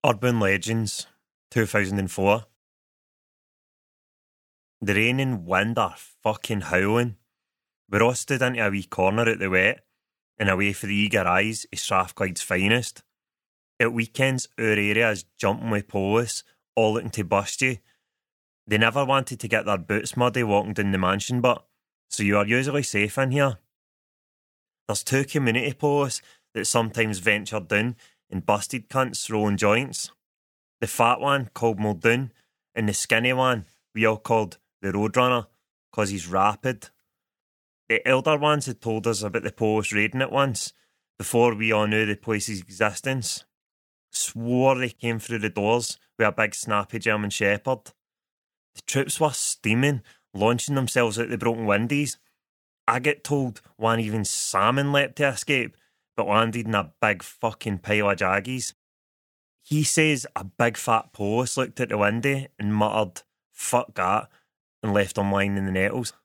Urban Legends, 2004. The rain and wind are fucking howling. We're all stood into a wee corner at the wet, and away for the eager eyes of Strathclyde's finest. At weekends, our area is jumping with police, all looking to bust you. They never wanted to get their boots muddy walking down the mansion, but so you are usually safe in here. There's two community police that sometimes venture down and busted cunts rolling joints. The fat one called Muldoon, and the skinny one we all called the Roadrunner, 'cause he's rapid. The elder ones had told us about the police raiding it once, before we all knew the place's existence. Swore they came through the doors with a big snappy German shepherd. The troops were steaming, launching themselves out the broken windies. I get told one even salmon leapt to escape, but landed in a big fucking pile of jaggies. He says a big fat police looked at the window and muttered, "Fuck that," and left him lying in the nettles.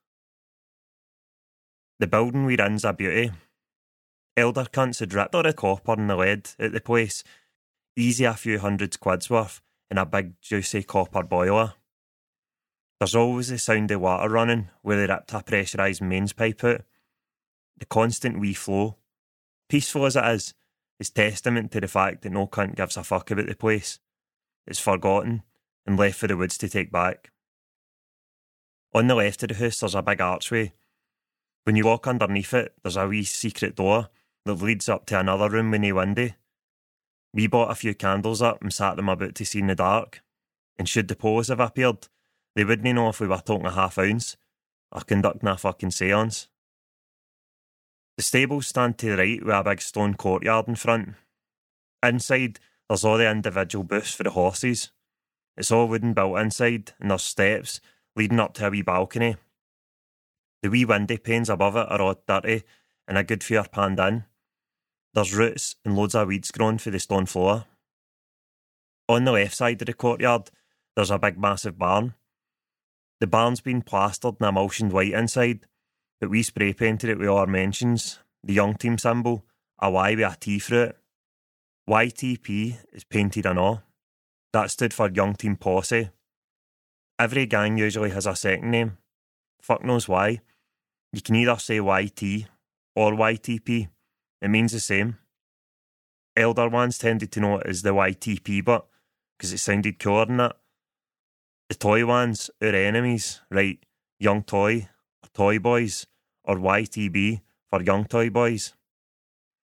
The building we're in's a beauty. Elder cunts had ripped all the copper and the lead at the place, easy a few hundreds quid's worth, in a big juicy copper boiler. There's always the sound of water running where they ripped a pressurised mains pipe out. The constant wee flow, peaceful as it is testament to the fact that no cunt gives a fuck about the place. It's forgotten and left for the woods to take back. On the left of the house there's a big archway. When you walk underneath it, there's a wee secret door that leads up to another room with no window. We bought a few candles up and sat them about to see in the dark, and should the police have appeared, they wouldn't know if we were talking a half ounce or conducting a fucking seance. The stables stand to the right with a big stone courtyard in front. Inside, there's all the individual booths for the horses. It's all wooden built inside, and there's steps leading up to a wee balcony. The wee window panes above it are all dirty and a good few are panned in. There's roots and loads of weeds growing for the stone floor. On the left side of the courtyard, there's a big massive barn. The barn's been plastered and emulsioned white inside, but we spray painted it with all our mentions, the young team symbol, a Y with a T through it. YTP is painted and all. That stood for Young Team Posse. Every gang usually has a second name. Fuck knows why. You can either say YT or YTP. It means the same. Elder ones tended to know it as the YTP bit, because it sounded cooler than that. The toy ones, our enemies, right, Young Toy, or Toy Boys, or YTB for Young Toy Boys.